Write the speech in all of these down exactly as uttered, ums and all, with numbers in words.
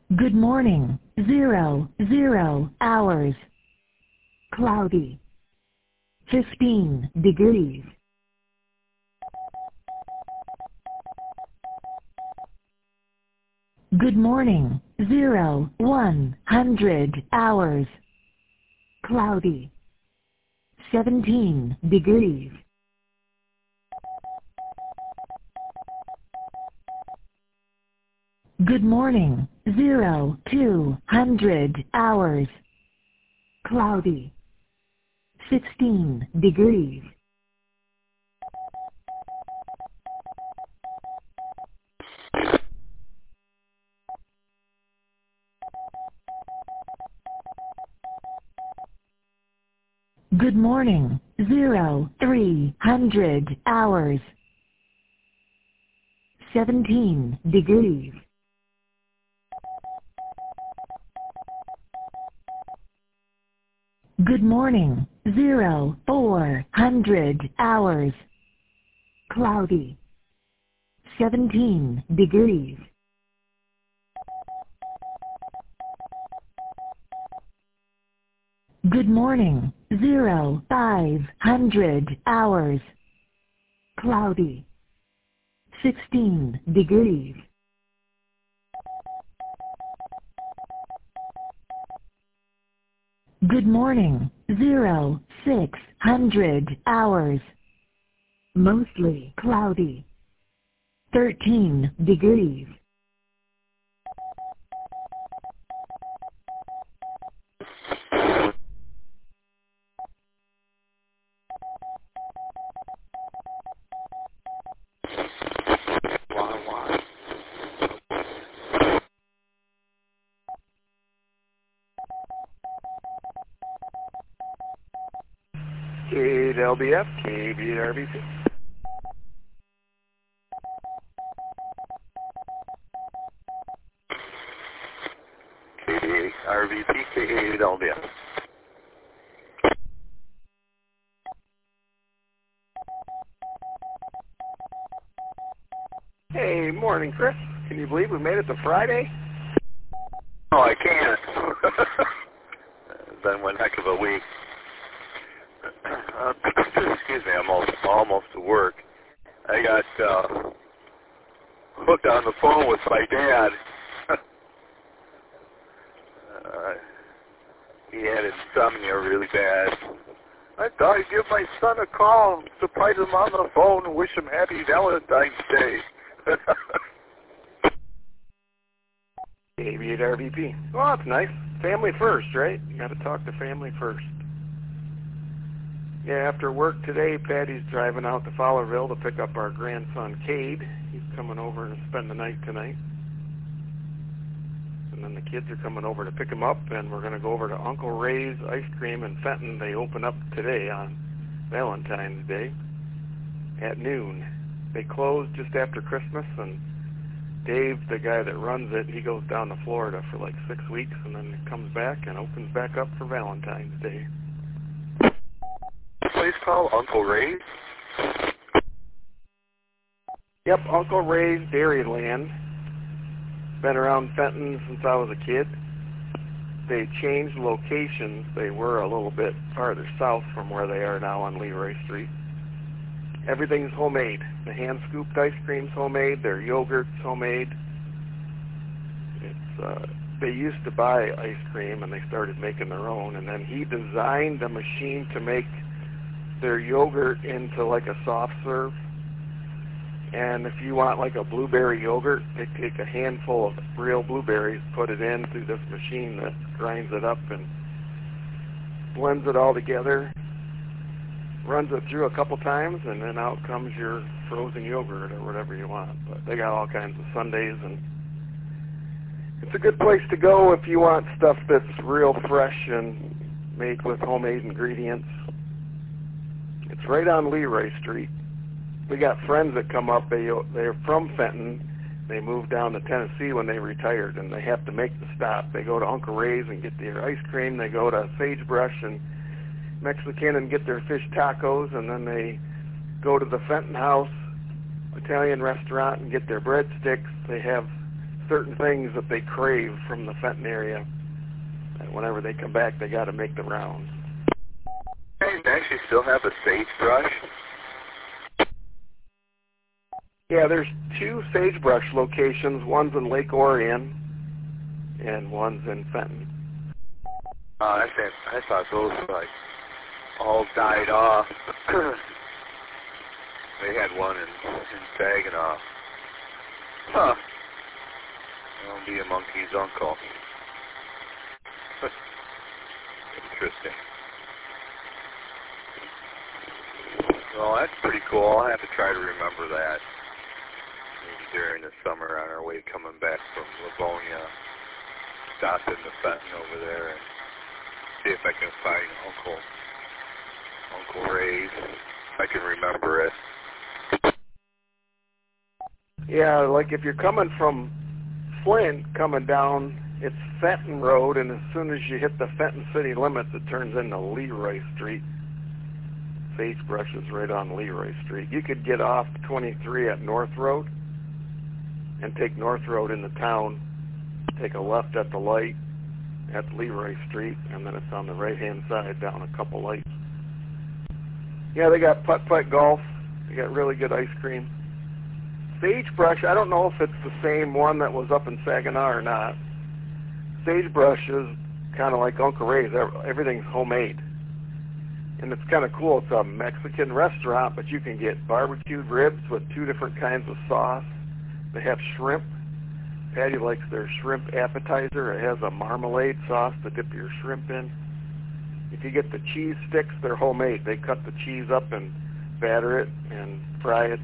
Good morning. Zero, zero hours. Cloudy. Fifteen degrees. Good morning. Zero, one hundred hours. Cloudy. Seventeen degrees. Good morning. Zero, two hundred hours. Cloudy. Sixteen degrees. Good morning. Zero, three hundred hours. Seventeen degrees. Good morning. Zero, four hundred hours. Cloudy. Seventeen degrees. Good morning. Zero, five hundred hours. Cloudy. Sixteen degrees. Good morning. Zero, six hundred hours. Mostly cloudy. Thirteen degrees. K L B F, K B R B P. K R B P, K L B F. Hey, morning, Chris. Can you believe we made it to Friday? Oh, I can't. It's been one heck of a week. Uh, excuse me, I'm almost, almost to work. I got uh, hooked on the phone with my dad. uh, he had insomnia really bad. I thought I'd give my son a call, surprise him on the phone, and wish him happy Valentine's Day. Maybe at R V P. Well, that's nice. Family first, right? You got to talk to family first. Yeah, after work today, Patty's driving out to Fowlerville to pick up our grandson, Cade. He's coming over to spend the night tonight. And then the kids are coming over to pick him up, and we're going to go over to Uncle Ray's Ice Cream in Fenton. They open up today on Valentine's Day at noon. They close just after Christmas, and Dave, the guy that runs it, he goes down to Florida for like six weeks, and then comes back and opens back up for Valentine's Day. Place called Uncle Ray's? Yep, Uncle Ray's Dairyland. Been around Fenton since I was a kid. They changed locations. They were a little bit farther south from where they are now on Leroy Street. Everything's homemade. The hand-scooped ice cream's homemade. Their yogurt's homemade. It's, uh, they used to buy ice cream, and they started making their own. And then he designed a machine to make their yogurt into like a soft serve. And if you want like a blueberry yogurt, they take a handful of real blueberries, put it in through this machine that grinds it up and blends it all together, runs it through a couple times, and then out comes your frozen yogurt or whatever you want. But they got all kinds of sundaes, and it's a good place to go if you want stuff that's real fresh and made with homemade ingredients. It's right on Leroy Street. We got friends that come up. They, they're from Fenton. They moved down to Tennessee when they retired, and they have to make the stop. They go to Uncle Ray's and get their ice cream. They go to Sagebrush and Mexican and get their fish tacos, and then they go to the Fenton House Italian restaurant and get their breadsticks. They have certain things that they crave from the Fenton area. And whenever they come back, they got to make the rounds. Hey, they actually still have a sagebrush? Yeah, there's two sagebrush locations. One's in Lake Orion, and one's in Fenton. Uh, I, think, I thought those like all died off. They had one in, in Saginaw. Huh. I'll be a monkey's uncle. Interesting. Well, that's pretty cool. I'll have to try to remember that. Maybe during the summer on our way coming back from Livonia. Stop in the Fenton over there and see if I can find Uncle Uncle Ray's, if I can remember it. Yeah, like if you're coming from Flint, coming down, it's Fenton Road, and as soon as you hit the Fenton city limits, it turns into Leroy Street. Sagebrush is right on Leroy Street. You could get off twenty-three at North Road and take North Road into town, take a left at the light at Leroy Street, and then it's on the right-hand side down a couple lights. Yeah, they got putt-putt golf. They got really good ice cream. Sagebrush, I don't know if it's the same one that was up in Saginaw or not. Sagebrush is kind of like Uncle Ray's. Everything's homemade. And it's kind of cool. It's a Mexican restaurant, but you can get barbecued ribs with two different kinds of sauce. They have shrimp. Patty likes their shrimp appetizer. It has a marmalade sauce to dip your shrimp in. If you get the cheese sticks, they're homemade. They cut the cheese up and batter it and fry it.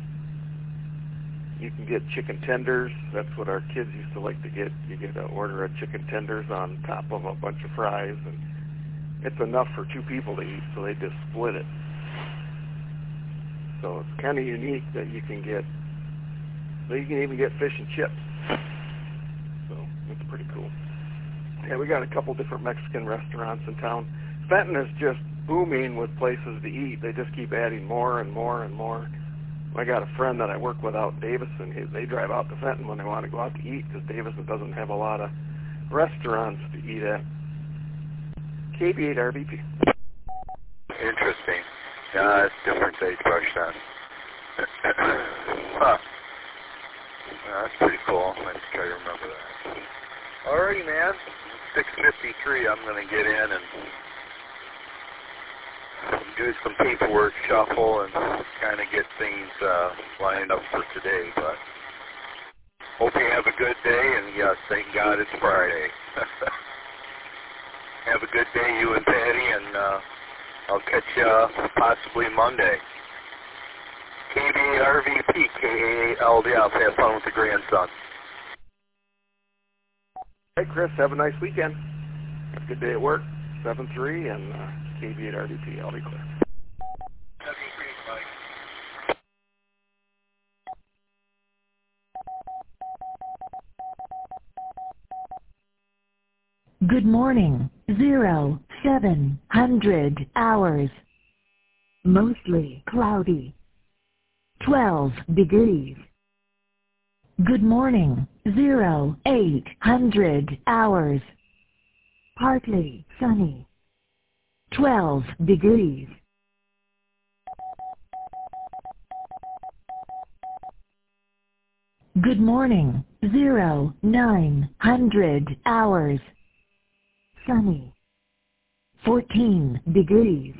You can get chicken tenders. That's what our kids used to like to get. You get an order of chicken tenders on top of a bunch of fries, and it's enough for two people to eat, so they just split it. So it's kind of unique that you can get, so you can even get fish and chips. So it's pretty cool. Yeah, we got a couple different Mexican restaurants in town. Fenton is just booming with places to eat. They just keep adding more and more and more. I got a friend that I work with out in Davison. He, they drive out to Fenton when they want to go out to eat because Davison doesn't have a lot of restaurants to eat at. K B eight R V P. Interesting. Yeah, it's different sagebrush then. Huh. Yeah, that's pretty cool. I just try to remember that. Alrighty, man. six fifty-three. I'm going to get in and do some paperwork shuffle and kind of get things uh, lined up for today. But hope you have a good day, and yes, thank God it's Friday. Have a good day, you and Patty, and uh, I'll catch you possibly Monday. K B eight R V P, K A A L D F. Have fun with the grandson. Hey, Chris, have a nice weekend. Have a good day at work. seven three and uh, K B eight R V P. I'll be clear. Good morning. Zero, seven hundred hours. Mostly cloudy. twelve degrees. Good morning. Zero, eight hundred hours. Partly sunny. twelve degrees. Good morning. Zero, nine hundred hours. Sunny. fourteen degrees.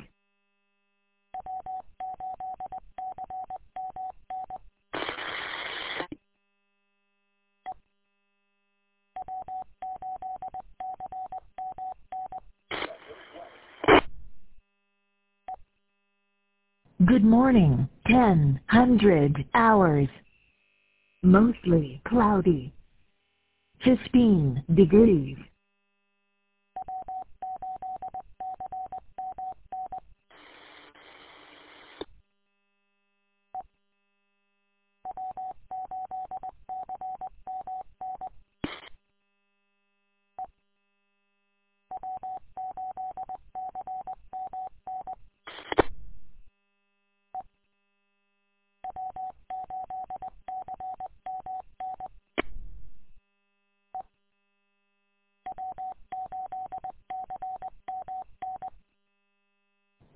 Good morning. ten hundred hours. Mostly cloudy. fifteen degrees.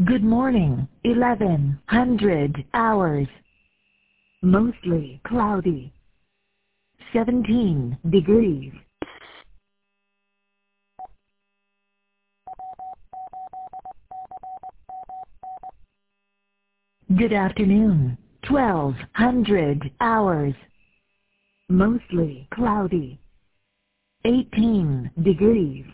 Good morning, eleven hundred hours. Mostly cloudy. seventeen degrees. Good afternoon, twelve hundred hours. Mostly cloudy. eighteen degrees.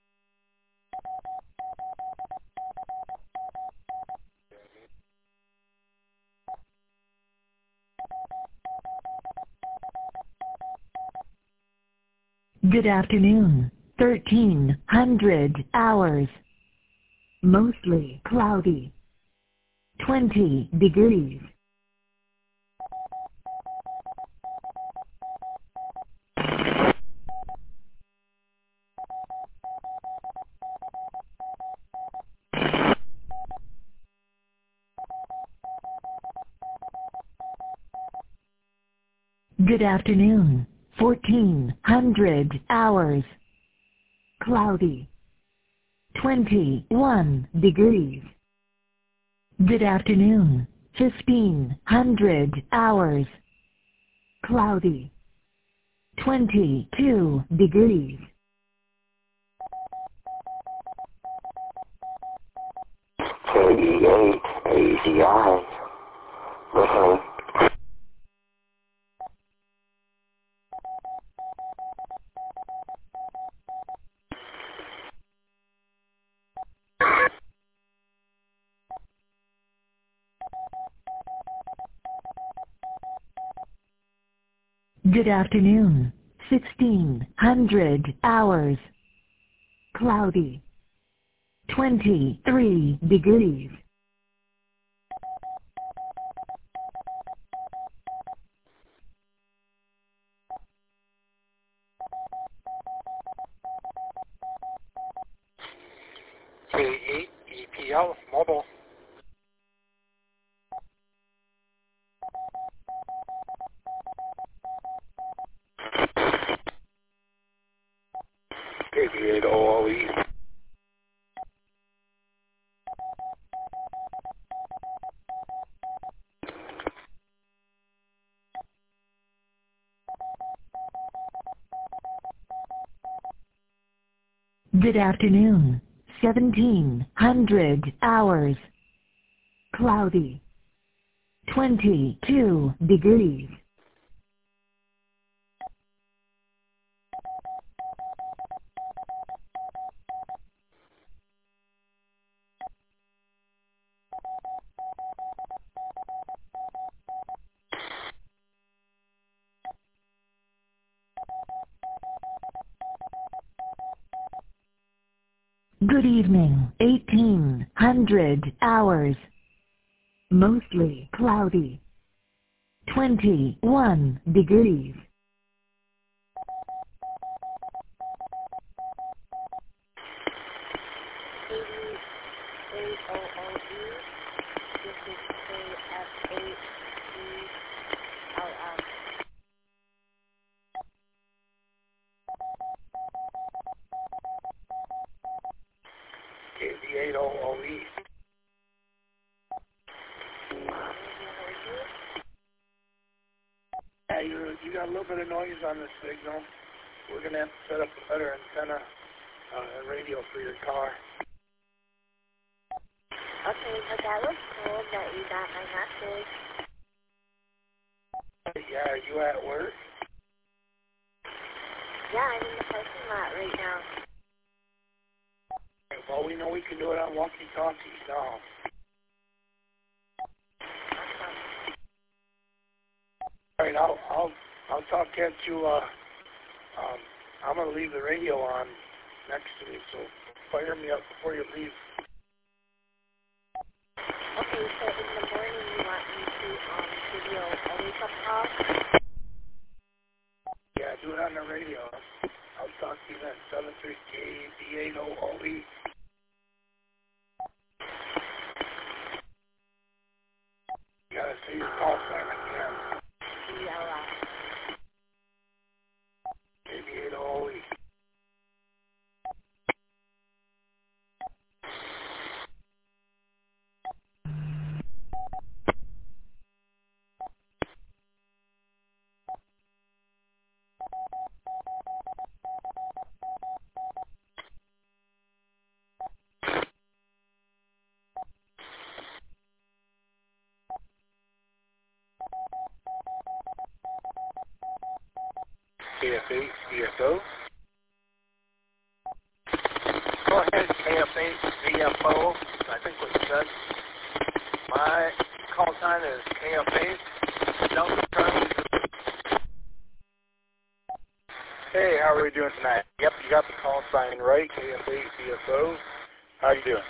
Good afternoon, thirteen hundred hours. Mostly cloudy. twenty degrees. Good afternoon, fourteen hundred hours. Cloudy. twenty-one degrees. Good afternoon, fifteen hundred hours. Cloudy. twenty-two degrees. thirty-eight A D I. Listen. Good afternoon, sixteen hundred hours. Cloudy. twenty-three degrees. K eight E P L Mobile. K B eight O L E. Good afternoon, seventeen hundred hours. Cloudy. twenty-two degrees. Good evening, eighteen hundred hours. Mostly cloudy. twenty-one degrees. eighty-eight O O E. This is K F eight E L L. K B eight O O E. Yeah, you you got a little bit of noise on the signal. We're gonna have to set up a better antenna uh, and radio for your car. Okay, but that was cool that you got my message. Yeah, are you at work? Yeah, I'm in the parking lot right now. Well, we know we can do it on walkie-talkies now. Awesome. All right, I'll I'll I'll talk at you. Uh, um, I'm gonna leave the radio on next to me, so fire me up before you leave. Okay, so in the morning you want me to um give you a wake-up call? Yeah, do it on the radio. I'll talk to you then. seven three K B eight O O E. You gotta say your call sign again. C L S. K B eight O O E. F eight V F O. Go ahead, K F eight V F O, I think what you said. My call sign is K F eight, Delta Charlie. Hey, how are we doing tonight? Yep, you got the call sign right, K F eight V F O. How are you doing?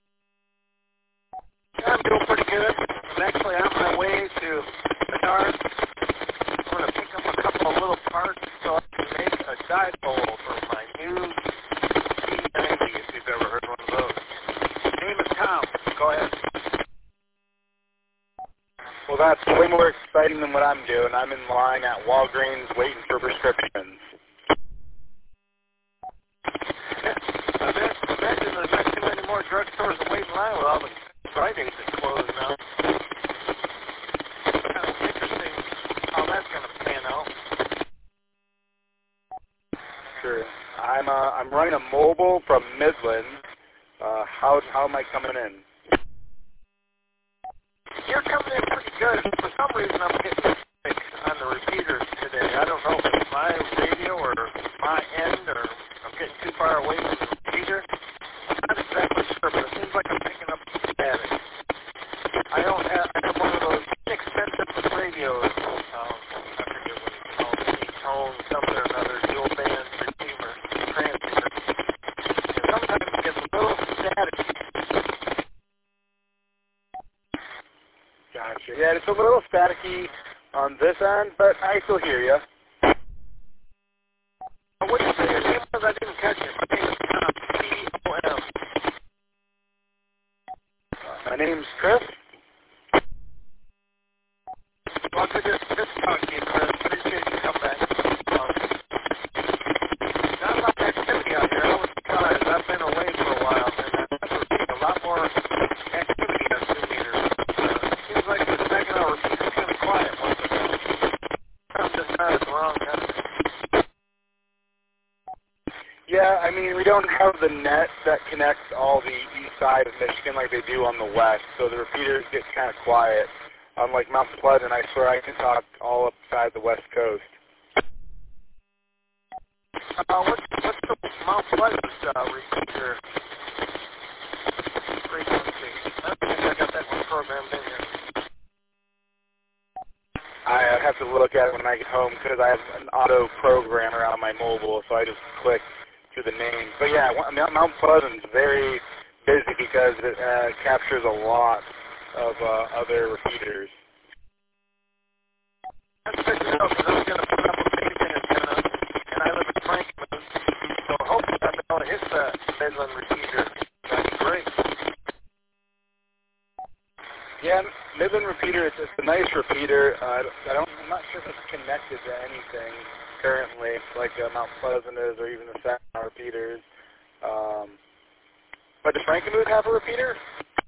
I'm doing pretty good. I'm actually on my way to Menards. I'm going to pick up a couple of little parts so I can make a dipole for my new T ninety, if you've ever heard one of those. Name is Tom. Go ahead. Well, that's way more exciting than what I'm doing. I'm in line at Walgreens waiting for prescriptions. Imagine there's not too many more drugstores to wait in line with all the Fridays are closed now. It's kind of interesting how that's going to pan out. Sure. I'm uh, I'm running a mobile from Midland. Uh, how how am I coming in? You're coming in pretty good. For some reason, I'm getting sick on the repeaters today. I don't know if it's my radio or my end, or I'm getting too far away from the repeater. I'm not exactly sure, but it seems like I'm picking up static. I don't have, I have one of those inexpensive radios. Um, I forget what it's called. E-tone, something or another, dual band receiver, transmitter. And sometimes it gets a little static. Gotcha. Yeah, it's a little staticky on this end, but I still hear you. What did you say your name was? I didn't catch it. My name is Tom, C O M. My name's Chris. Well, good to just talk to you, Chris. Appreciate you coming back. Um, not a lot of activity out here. I was surprised. I've been away for a while, and I've seen a lot more activity on two meters. Uh, it seems like the second hour repeat is kind of quiet once again. I'm just not at the wrong time. Yeah, I mean, we don't have the net that connects all the east side of Michigan like they do on the west, so the repeaters get kind of quiet. Unlike Mount Pleasant, I swear I can talk all upside the west coast. Uh, what's, what's the Mount Pleasant uh, repeater frequency? I don't think I got that one programmed in here. I have to look at it when I get home because I have an auto programmer on my mobile, so I just click through the names. But yeah, Mount Pleasant's very busy because it uh, captures a lot of uh, other repeaters. That's good to know because I was going to put up a paging antenna, and I live in Franklin, so hopefully I'll be able to hit the Midland repeater. That'd be great. Yeah, Midland repeater, it's, it's a nice repeater. Uh, I don't, I'm not sure if it's connected to anything currently, like uh, Mount Pleasant is, or even the Saginaw repeaters. Um, but does Frankenmuth have a repeater?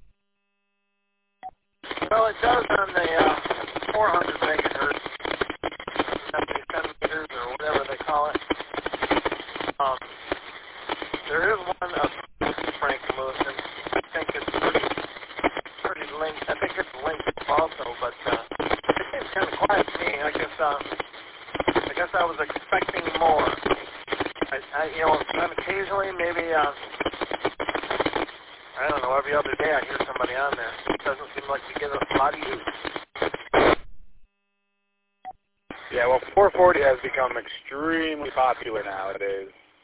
Well, it does on the uh, four hundred megahertz, seventy centimeters or whatever they call it. Um, there is one of Frankenmuth, and I think it's pretty, pretty linked. I think it's linked also, but uh, it seems kind of quiet to me. I guess, uh, I guess I was expecting more. I, I you know, and occasionally maybe. Uh, I don't know, every other day I hear somebody on there. It doesn't seem like we get a lot of use. Yeah, well, four forty has become extremely popular nowadays.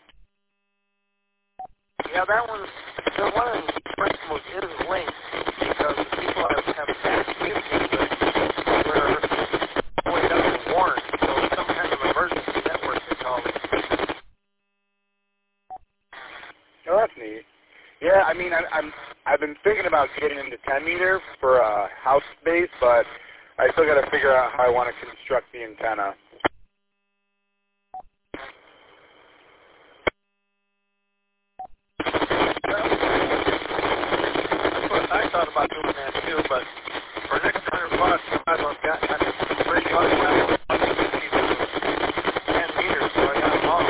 Yeah, that one, the one in Frankenmuth is linked because people have, have passed communicated with where boy doesn't warn, so it's some kind of emergency network they call it. Oh, that's neat. Yeah, I mean, I, I'm, I've been thinking about getting into ten meter for a house base, but I still got to figure out how I want to construct the antenna. That's what I thought about doing that too, but for next hundred bucks, I've got I'm pretty much now ten meters, so I got them all.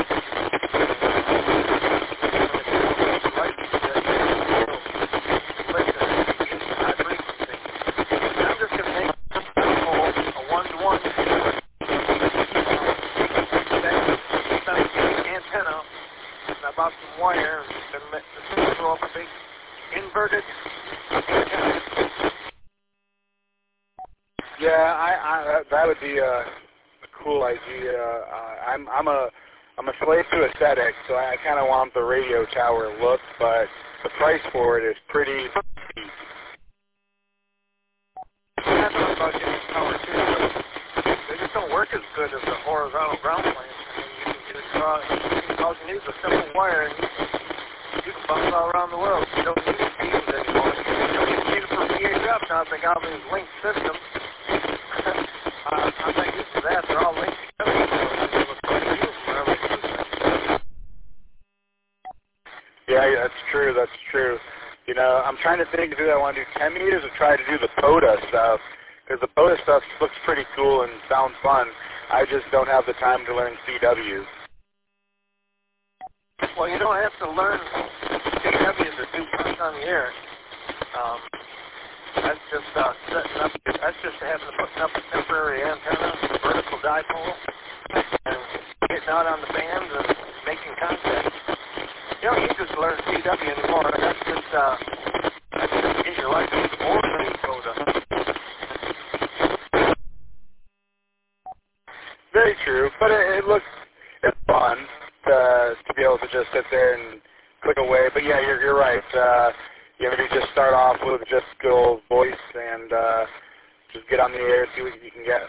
I'm just going to make a one-to-one. about some wire and then throw up a big inverted antenna. Yeah, I, I that would be a, a cool idea. Uh, I'm I'm a I'm a slave to aesthetics, so I kind of want the radio tower look, but the price for it is pretty steep. I thought about getting power too, but they just don't work as good as the horizontal ground planes. I mean, you can just uh, all you need is a simple wire, and you can, you can bounce all around the world. You don't need beams anymore. You need it for V H F now. They got all these linked systems. uh, I'm not used to that. They're all linked together. Yeah, that's true. That's true. You know, I'm trying to think, do I want to do ten meters or try to do the POTA stuff? Because the POTA stuff looks pretty cool and sounds fun. I just don't have the time to learn C W. Well, you don't have to learn C W to do punch on the air. Um, that's just uh, setting up. That's just having to put up a temporary antenna, a vertical dipole, and getting out on the bands and making contact. You don't need to learn C W anymore. That's just uh, that's just to get your license or the POTA. Very true, but it, it looks it's fun to to be able to just sit there and click away. But yeah, you're you're right. Uh, you maybe just start off with just good old voice and uh, just get on the air, see what you can get.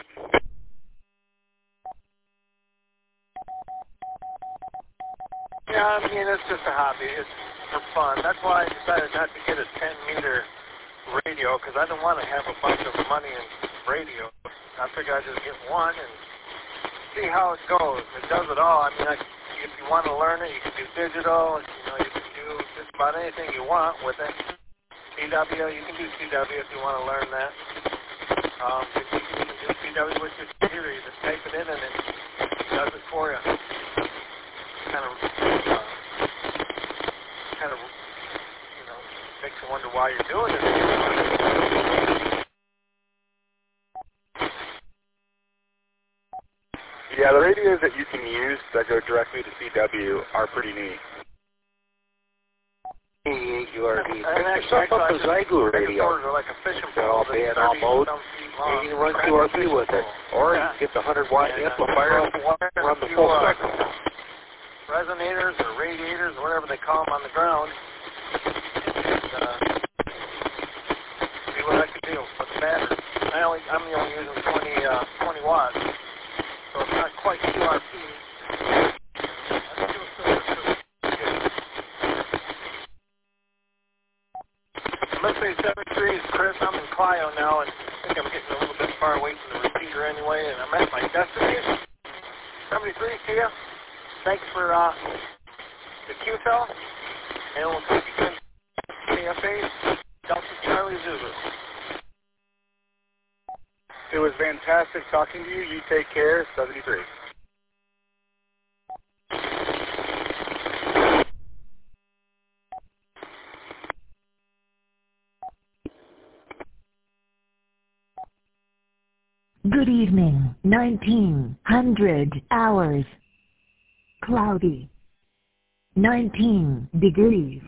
Yeah, I mean, it's just a hobby. It's for fun. That's why I decided not to get a ten meter radio, because I don't want to have a bunch of money in radio. I figured I'd just get one and see how it goes. It does it all. I mean, I, if you want to learn it, you can do digital. You know, you can do just about anything you want with it. C W, you can do C W if you want to learn that. Um, you can do C W with your computer. You just type it in and it does it for you. Kind of, uh, kind of, you know, makes you wonder why you're doing it. Yeah, the radios that you can use that go directly to C W are pretty neat. You are the Pick up a Zygo radio. Like a fishing They're all pole band that's all thirty mode. some feet long. You can run Q R P with it. Or you Yeah. can get the one hundred watt And, uh, amplifier run the wire and run the to, full uh, spectrum. Resonators or radiators or whatever they call them on the ground. And, uh, see what I can do with the battery. I only, I'm only using twenty, uh, twenty watts. So it's not quite Q R P. Listening seventy-three is Chris. I'm in Clio now, and I think I'm getting a little bit far away from the repeater anyway, and I'm at my destination. seventy-three, see ya. Thanks for uh, the Q-Tel, and we'll talk again. K F A, Delta Charlie Zulu. It was fantastic talking to you. You take care, seventy-three. Good evening, nineteen hundred hours. Cloudy. nineteen degrees.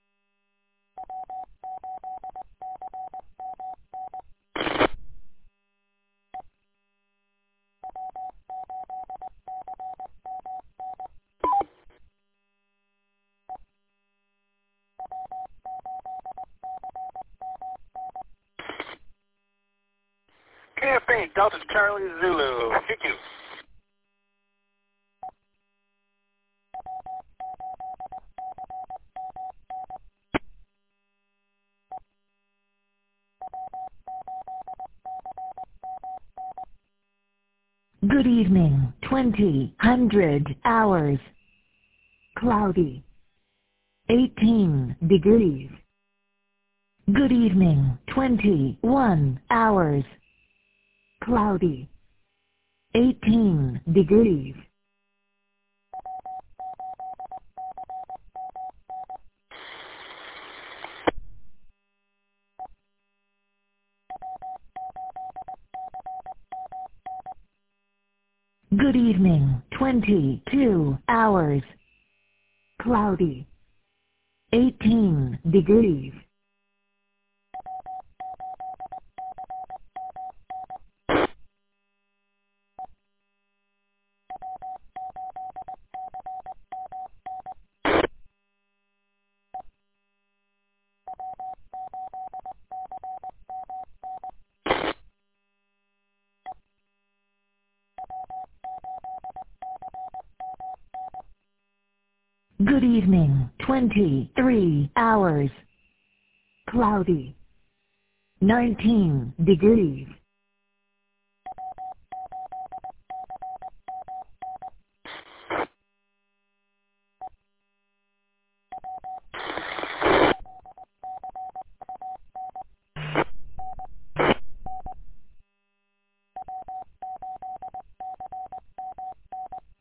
K F A, Delta Charlie Zulu. Thank you. Good evening, twenty hundred hours. Cloudy. eighteen degrees. Good evening, twenty-one hours. Cloudy. eighteen degrees. Good evening, twenty-two hours. Cloudy. eighteen degrees. Good evening, twenty-three hours. Cloudy. nineteen degrees.